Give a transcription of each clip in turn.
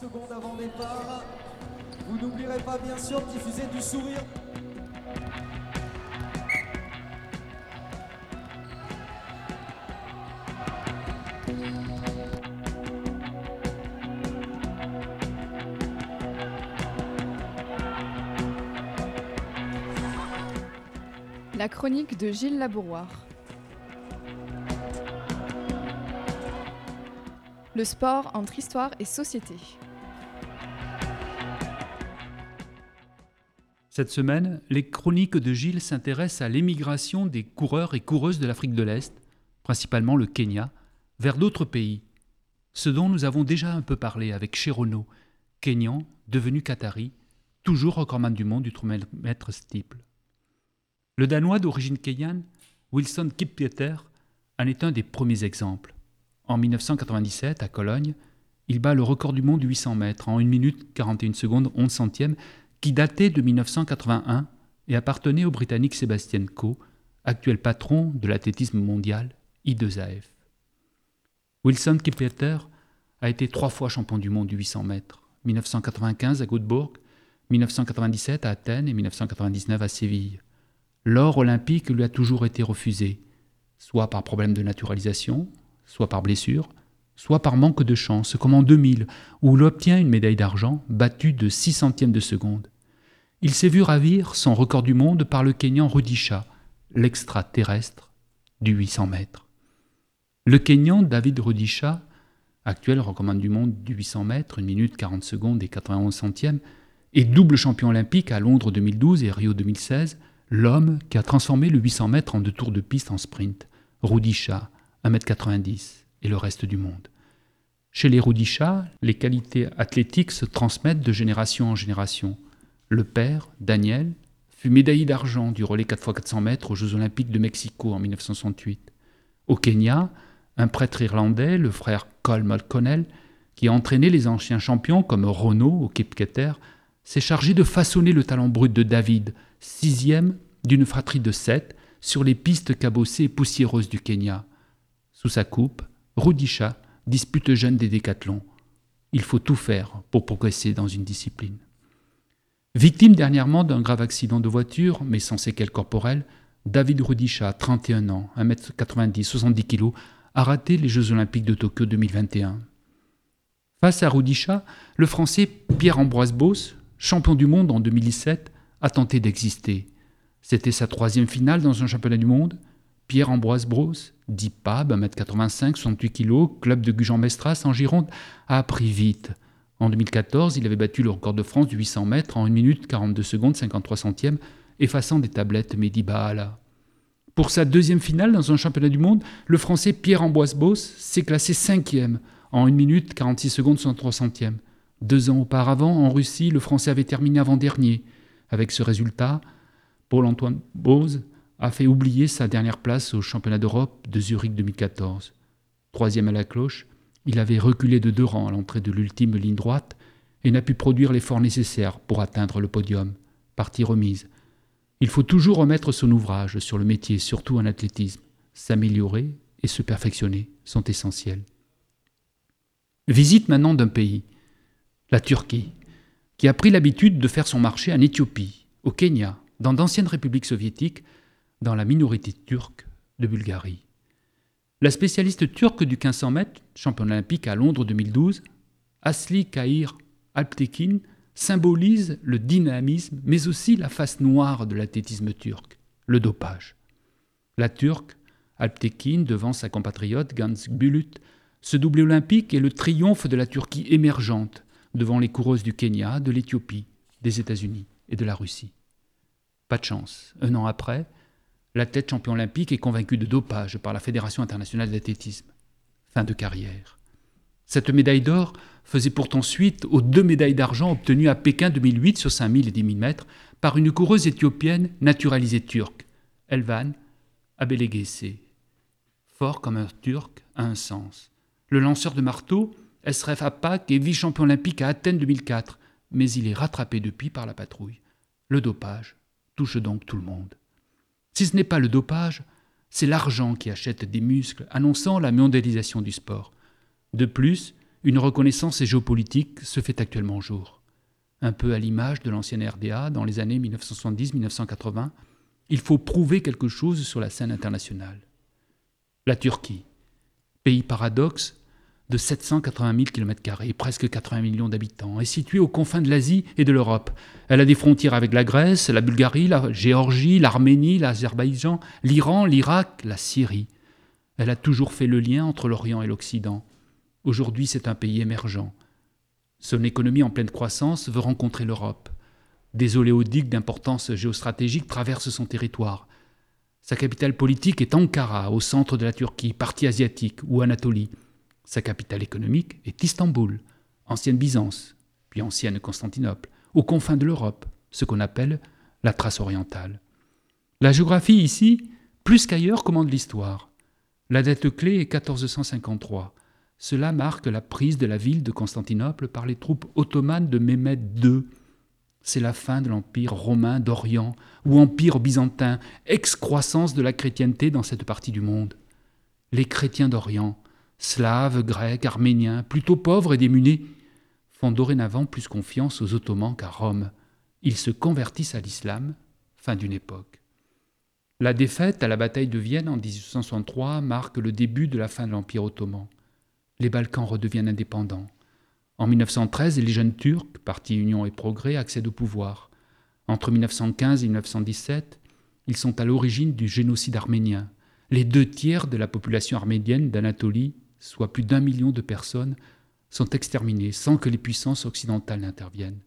secondes avant départ. Vous n'oublierez pas bien sûr de diffuser du sourire. La chronique de Gilles Labouroire. Le sport entre histoire et société. Cette semaine, les chroniques de Gilles s'intéressent à l'émigration des coureurs et coureuses de l'Afrique de l'Est, principalement le Kenya, vers d'autres pays. Ce dont nous avons déjà un peu parlé avec Cherono, Kenyan, devenu Qatari, toujours recordman du monde du 3 mètres steeple. Le Danois d'origine kenyane, Wilson Kipketer, en est un des premiers exemples. En 1997, à Cologne, il bat le record du monde du 800 mètres en 1 minute 41 secondes 11 centièmes qui datait de 1981 et appartenait au Britannique Sébastien Coe, actuel patron de l'athlétisme mondial I2AF. Wilson Kipketer a été 3 fois champion du monde du 800 mètres, 1995 à Göteborg, 1997 à Athènes et 1999 à Séville. L'or olympique lui a toujours été refusé, soit par problème de naturalisation, soit par blessure, soit par manque de chance, comme en 2000, où il obtient une médaille d'argent battue de 6 centièmes de seconde. Il s'est vu ravir son record du monde par le Kenyan Rudisha, l'extraterrestre du 800 mètres. Le Kenyan David Rudisha, actuel recordman du monde du 800 mètres, 1 minute 40 secondes et 91 centièmes, est double champion olympique à Londres 2012 et Rio 2016, l'homme qui a transformé le 800 mètres en 2 tours de piste en sprint. Rudisha, 1m90 et le reste du monde. Chez les Rudisha, les qualités athlétiques se transmettent de génération en génération. Le père, Daniel, fut médaillé d'argent du relais 4x400 mètres aux Jeux Olympiques de Mexico en 1968. Au Kenya, un prêtre irlandais, le frère Col McConnell, qui a entraîné les anciens champions comme Rono ou Kipketer, s'est chargé de façonner le talent brut de David, 6e d'une fratrie de 7, sur les pistes cabossées et poussiéreuses du Kenya. Sous sa coupe, Rudisha dispute jeune des décathlons. Il faut tout faire pour progresser dans une discipline. Victime dernièrement d'un grave accident de voiture, mais sans séquelles corporelles, David Rudisha, 31 ans, 1m90, 70 kg, a raté les Jeux Olympiques de Tokyo 2021. Face à Rudisha, le Français Pierre-Ambroise Beauce, champion du monde en 2017, a tenté d'exister. C'était sa 3e finale dans un championnat du monde. Pierre-Ambroise Beauce, dit PAB, 1m85, 68 kg, club de Gujan-Mestras en Gironde, a appris vite. En 2014, il avait battu le record de France du 800 mètres en 1 minute 42 secondes 53 centièmes, effaçant des tablettes Mehdi Bahala. Pour sa 2e finale dans un championnat du monde, le Français Pierre-Ambroise Beauce s'est classé 5e en 1 minute 46 secondes 63 centièmes. 2 ans auparavant, en Russie, le Français avait terminé avant-dernier. Avec ce résultat, Paul-Antoine Boze a fait oublier sa dernière place au championnat d'Europe de Zurich 2014. 3e à la cloche, il avait reculé de 2 rangs à l'entrée de l'ultime ligne droite et n'a pu produire l'effort nécessaire pour atteindre le podium. Partie remise. Il faut toujours remettre son ouvrage sur le métier, surtout en athlétisme. S'améliorer et se perfectionner sont essentiels. Visite maintenant d'un pays, la Turquie, qui a pris l'habitude de faire son marché en Éthiopie, au Kenya, dans d'anciennes républiques soviétiques, dans la minorité turque de Bulgarie. La spécialiste turque du 1500 mètres, championne olympique à Londres 2012, Asli Kahir Alptekin, symbolise le dynamisme, mais aussi la face noire de l'athlétisme turc, le dopage. La Turque, Alptekin, devant sa compatriote Ganz Bulut, ce doublé olympique est le triomphe de la Turquie émergente, devant les coureuses du Kenya, de l'Éthiopie, des États-Unis et de la Russie. Pas de chance. 1 an après, l'athlète champion olympique est convaincu de dopage par la Fédération internationale d'athlétisme. Fin de carrière. Cette médaille d'or faisait pourtant suite aux 2 médailles d'argent obtenues à Pékin 2008 sur 5000 et 10 000 mètres par une coureuse éthiopienne naturalisée turque, Elvan Abelegese. Fort comme un turc a un sens. Le lanceur de marteau, Esref Apak, est vice-champion olympique à Athènes 2004, mais il est rattrapé depuis par la patrouille. Le dopage touche donc tout le monde. Si ce n'est pas le dopage, c'est l'argent qui achète des muscles, annonçant la mondialisation du sport. De plus, une reconnaissance géopolitique se fait actuellement jour. Un peu à l'image de l'ancienne RDA dans les années 1970-1980, il faut prouver quelque chose sur la scène internationale. La Turquie, pays paradoxe de 780 000 km², presque 80 millions d'habitants, est située aux confins de l'Asie et de l'Europe. Elle a des frontières avec la Grèce, la Bulgarie, la Géorgie, l'Arménie, l'Azerbaïdjan, l'Iran, l'Irak, la Syrie. Elle a toujours fait le lien entre l'Orient et l'Occident. Aujourd'hui, c'est un pays émergent. Son économie en pleine croissance veut rencontrer l'Europe. Des oléoducs d'importance géostratégique traversent son territoire. Sa capitale politique est Ankara, au centre de la Turquie, partie asiatique ou Anatolie. Sa capitale économique est Istanbul, ancienne Byzance, puis ancienne Constantinople, aux confins de l'Europe, ce qu'on appelle la Thrace orientale. La géographie ici, plus qu'ailleurs, commande l'histoire. La date clé est 1453. Cela marque la prise de la ville de Constantinople par les troupes ottomanes de Mehmed II. C'est la fin de l'Empire romain d'Orient ou Empire byzantin, excroissance de la chrétienté dans cette partie du monde. Les chrétiens d'Orient, slaves, grecs, arméniens, plutôt pauvres et démunis, font dorénavant plus confiance aux Ottomans qu'à Rome. Ils se convertissent à l'islam, fin d'une époque. La défaite à la bataille de Vienne en 1863 marque le début de la fin de l'Empire ottoman. Les Balkans redeviennent indépendants. En 1913, les jeunes Turcs, parti Union et Progrès, accèdent au pouvoir. Entre 1915 et 1917, ils sont à l'origine du génocide arménien. Les 2/3 de la population arménienne d'Anatolie, soit plus d'1 million de personnes, sont exterminés sans que les puissances occidentales n'interviennent.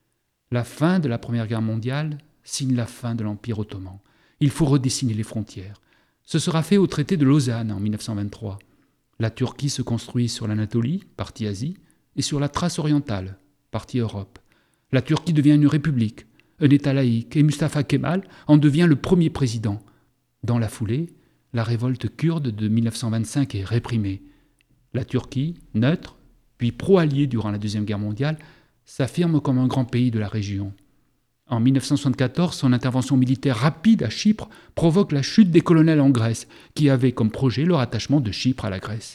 La fin de la Première Guerre mondiale signe la fin de l'Empire ottoman. Il faut redessiner les frontières. Ce sera fait au traité de Lausanne en 1923. La Turquie se construit sur l'Anatolie, partie Asie, et sur la Thrace orientale, partie Europe. La Turquie devient une république, un État laïque, et Mustafa Kemal en devient le premier président. Dans la foulée, la révolte kurde de 1925 est réprimée. La Turquie, neutre, puis pro-alliée durant la Deuxième Guerre mondiale, s'affirme comme un grand pays de la région. En 1974, son intervention militaire rapide à Chypre provoque la chute des colonels en Grèce, qui avaient comme projet le rattachement de Chypre à la Grèce.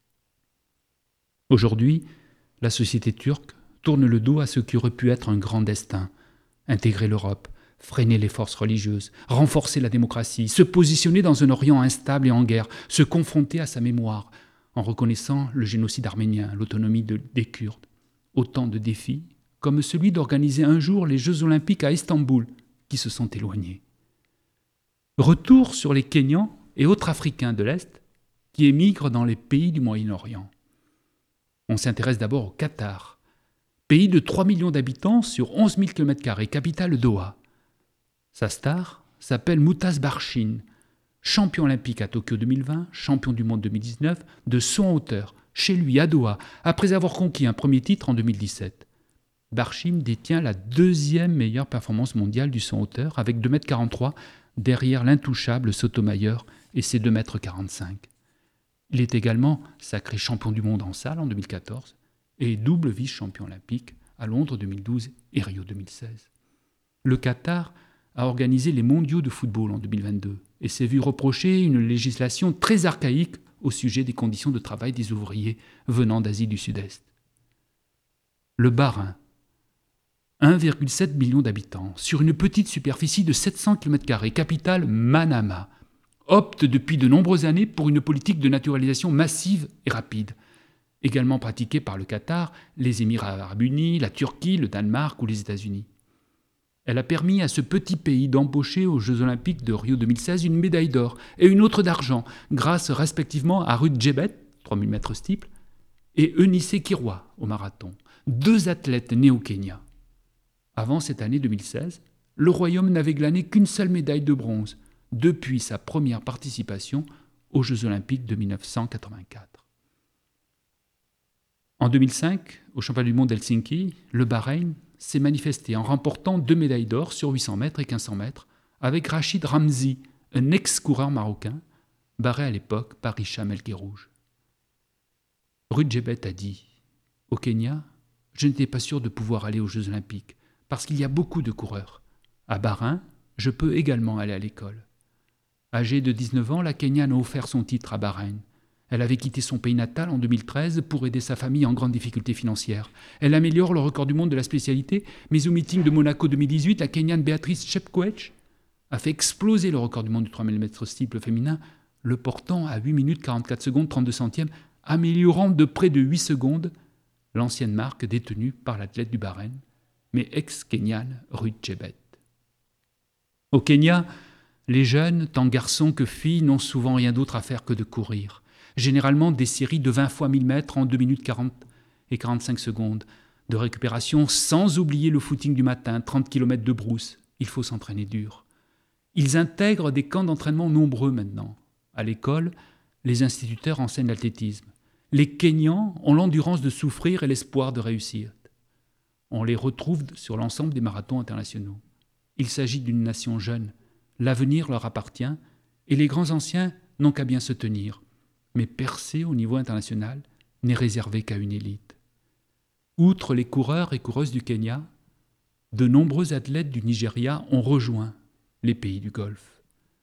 Aujourd'hui, la société turque tourne le dos à ce qui aurait pu être un grand destin, intégrer l'Europe, freiner les forces religieuses, renforcer la démocratie, se positionner dans un Orient instable et en guerre, se confronter à sa mémoire, en reconnaissant le génocide arménien, l'autonomie des Kurdes. Autant de défis, comme celui d'organiser un jour les Jeux Olympiques à Istanbul, qui se sont éloignés. Retour sur les Kenyans et autres Africains de l'Est qui émigrent dans les pays du Moyen-Orient. On s'intéresse d'abord au Qatar, pays de 3 millions d'habitants sur 11 000 km², capitale Doha. Sa star s'appelle Moutaz Barchin, champion olympique à Tokyo 2020, champion du monde 2019, de saut en hauteur, chez lui à Doha, après avoir conquis un premier titre en 2017. Barchin détient la 2e meilleure performance mondiale du saut en hauteur, avec 2,43 m derrière l'intouchable Sotomayor et ses 2,45 m. Il est également sacré champion du monde en salle en 2014 et double vice-champion olympique à Londres 2012 et Rio 2016. Le Qatar a organisé les mondiaux de football en 2022 et s'est vu reprocher une législation très archaïque au sujet des conditions de travail des ouvriers venant d'Asie du Sud-Est. Le Bahreïn, 1,7 million d'habitants, sur une petite superficie de 700 km², capitale Manama, opte depuis de nombreuses années pour une politique de naturalisation massive et rapide, également pratiquée par le Qatar, les Émirats arabes unis, la Turquie, le Danemark ou les États-Unis. Elle a permis à ce petit pays d'embaucher aux Jeux Olympiques de Rio 2016 une médaille d'or et une autre d'argent, grâce respectivement à Ruth Jebet, 3000 mètres steeple, et Eunice Kirwa au marathon, 2 athlètes nés au Kenya. Avant cette année 2016, le Royaume n'avait glané qu'une seule médaille de bronze, depuis sa première participation aux Jeux Olympiques de 1984. En 2005, au championnat du monde d'Helsinki, le Bahreïn s'est manifesté en remportant 2 médailles d'or sur 800 mètres et 1500 mètres avec Rachid Ramzi, un ex-coureur marocain, barré à l'époque par Hicham El Guerrouj. Ruth Jebet a dit « Au Kenya, je n'étais pas sûr de pouvoir aller aux Jeux Olympiques parce qu'il y a beaucoup de coureurs. À Bahreïn, je peux également aller à l'école. » Âgée de 19 ans, la Kenyane a offert son titre à Bahreïn. Elle avait quitté son pays natal en 2013 pour aider sa famille en grande difficulté financière. Elle améliore le record du monde de la spécialité, mais au meeting de Monaco 2018, la Kenyane Beatrice Chepkoech a fait exploser le record du monde du 3000 mètres steeple féminin, le portant à 8 minutes 44 secondes 32 centièmes, améliorant de près de 8 secondes l'ancienne marque détenue par l'athlète du Bahreïn, mais ex-Kenyane Ruth Chebet. Au Kenya, les jeunes, tant garçons que filles, n'ont souvent rien d'autre à faire que de courir. Généralement des séries de 20 fois 1000 mètres en 2 minutes 40 et 45 secondes de récupération, sans oublier le footing du matin, 30 km de brousse. Il faut s'entraîner dur. Ils intègrent des camps d'entraînement nombreux maintenant. À l'école, les instituteurs enseignent l'athlétisme. Les Kenyans ont l'endurance de souffrir et l'espoir de réussir. On les retrouve sur l'ensemble des marathons internationaux. Il s'agit d'une nation jeune. L'avenir leur appartient et les grands anciens n'ont qu'à bien se tenir. Mais percer au niveau international n'est réservé qu'à une élite. Outre les coureurs et coureuses du Kenya, de nombreux athlètes du Nigeria ont rejoint les pays du Golfe.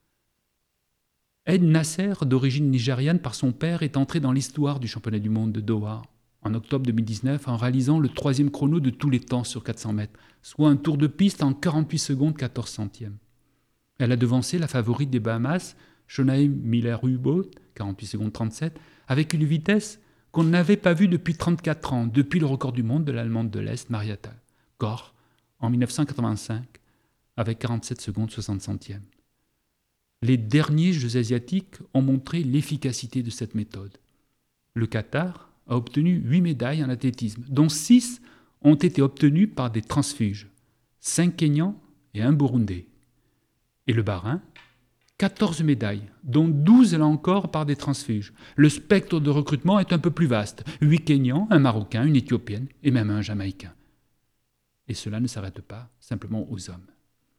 Ed Nasser, d'origine nigériane par son père, est entré dans l'histoire du championnat du monde de Doha en octobre 2019 en réalisant le 3e chrono de tous les temps sur 400 mètres, soit un tour de piste en 48 secondes 14 centièmes. Elle a devancé la favorite des Bahamas, Shaunae Miller-Ubo, 48 secondes 37, avec une vitesse qu'on n'avait pas vue depuis 34 ans, depuis le record du monde de l'Allemande de l'Est, Marietta Koch, en 1985, avec 47 secondes 60 centièmes. Les derniers Jeux asiatiques ont montré l'efficacité de cette méthode. Le Qatar a obtenu 8 médailles en athlétisme, dont 6 ont été obtenues par des transfuges, 5 Kenyans et 1 Burundais. Et le Bahreïn, 14 médailles, dont 12 là encore par des transfuges. Le spectre de recrutement est un peu plus vaste. 8 Kenyans, 1 Marocain, une Éthiopienne et même un Jamaïcain. Et cela ne s'arrête pas simplement aux hommes.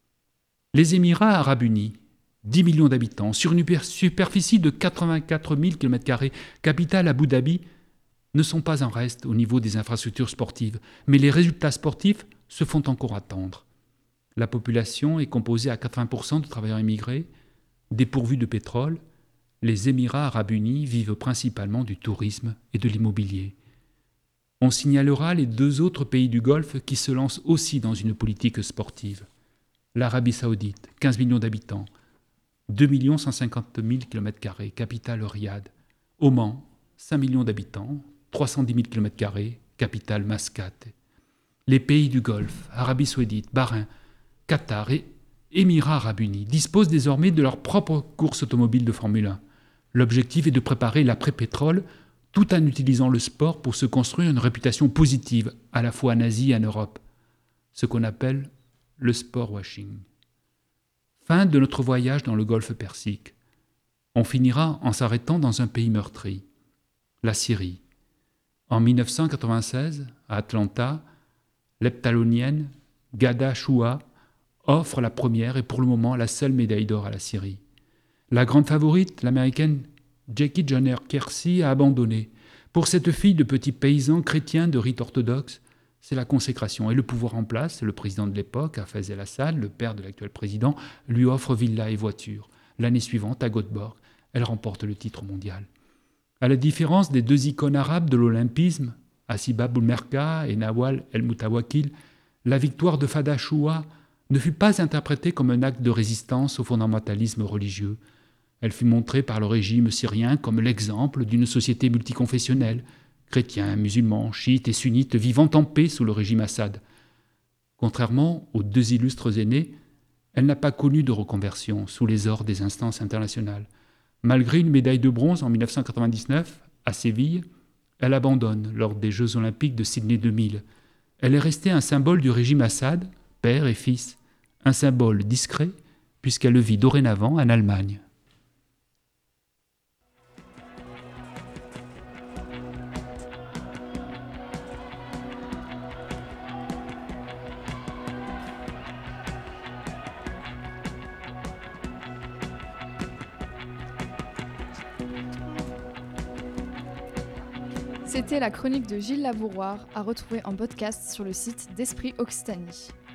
Les Émirats arabes unis, 10 millions d'habitants, sur une superficie de 84 000 km², capitale Abu Dhabi, ne sont pas en reste au niveau des infrastructures sportives, mais les résultats sportifs se font encore attendre. La population est composée à 80% de travailleurs immigrés, dépourvus de pétrole. Les Émirats arabes unis vivent principalement du tourisme et de l'immobilier. On signalera les 2 autres pays du Golfe qui se lancent aussi dans une politique sportive. L'Arabie saoudite, 15 millions d'habitants, 2 150 000 km², capitale Riyad. Oman, 5 millions d'habitants, 310 000 km², capitale Mascate. Les pays du Golfe, Arabie saoudite, Bahreïn, Qatar et Émirats arabes unis disposent désormais de leur propre course automobile de Formule 1. L'objectif est de préparer l'après-pétrole tout en utilisant le sport pour se construire une réputation positive à la fois en Asie et en Europe, ce qu'on appelle le sport washing. Fin de notre voyage dans le Golfe Persique. On finira en s'arrêtant dans un pays meurtri, la Syrie. En 1996, à Atlanta, l'heptalonienne Ghada Choua offre la première et pour le moment la seule médaille d'or à la Syrie. La grande favorite, l'américaine Jackie Joyner-Kersee, a abandonné. Pour cette fille de petit paysan chrétien de rite orthodoxe, c'est la consécration. Et le pouvoir en place, le président de l'époque, Hafez el-Assad, le père de l'actuel président, lui offre villa et voiture. L'année suivante, à Göteborg, elle remporte le titre mondial. À la différence des 2 icônes arabes de l'olympisme, Hasiba Boulmerka et Nawal El-Moutawakil, la victoire de Fada Choua ne fut pas interprétée comme un acte de résistance au fondamentalisme religieux. Elle fut montrée par le régime syrien comme l'exemple d'une société multiconfessionnelle, chrétiens, musulmans, chiites et sunnites vivant en paix sous le régime Assad. Contrairement aux 2 illustres aînés, elle n'a pas connu de reconversion sous les ors des instances internationales. Malgré une médaille de bronze en 1999 à Séville, elle abandonne lors des Jeux olympiques de Sydney 2000. Elle est restée un symbole du régime Assad, père et fils, un symbole discret puisqu'elle vit dorénavant en Allemagne. C'était la chronique de Gilles Labouroir à retrouver en podcast sur le site d'Esprit Occitanie.